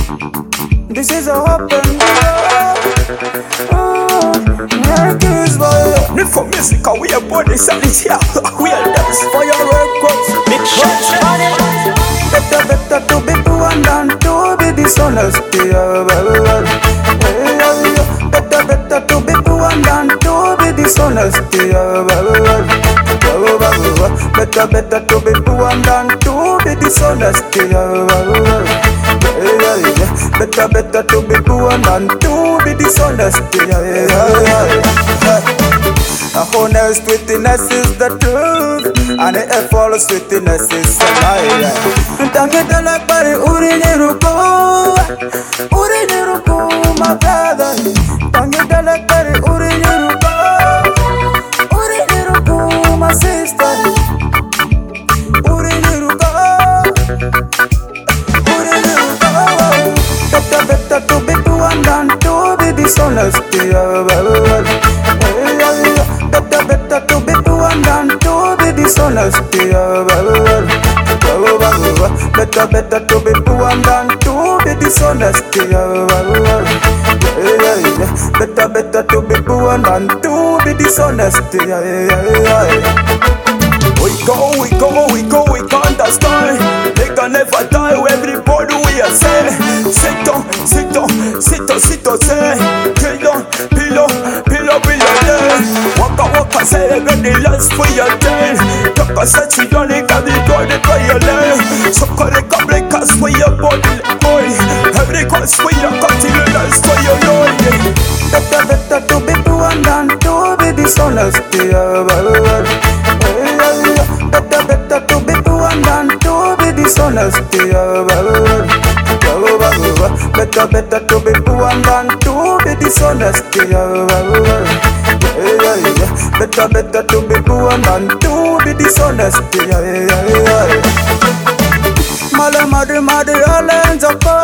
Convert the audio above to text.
This is a open door. America's boy. Need for music, we are body solid here. We are dance for your records. Big shots. Better to be poor than to be dishonest. Better to be poor than to be dishonest. Better to be poor than to be dishonest. Better to be poor than to be dishonest. Honest witness is the truth, and a false witness is a lie. Tangeta like bari uriniruko, my brother. Tangeta like bari uriniruko, my sister. Better to be poor than to be dishonest. Better to be poor than to be dishonest. Better to be poor than to be dishonest. Better to be poor than to be dishonest. We can't understand. They can never die. Everybody we are saying. Sit on, say. Pillow, Waka, say, get the last for your day. Talk a set, you don't need the door, the prayer lane. So call it a break us for your body, boy. Every cause for your continue, that's for your Lord. Better to be poor than to be dishonest. Better to be poor than to be dishonest. Better to be poor than to be dishonest. Better to be poor than to be dishonest. Mother, all ends up.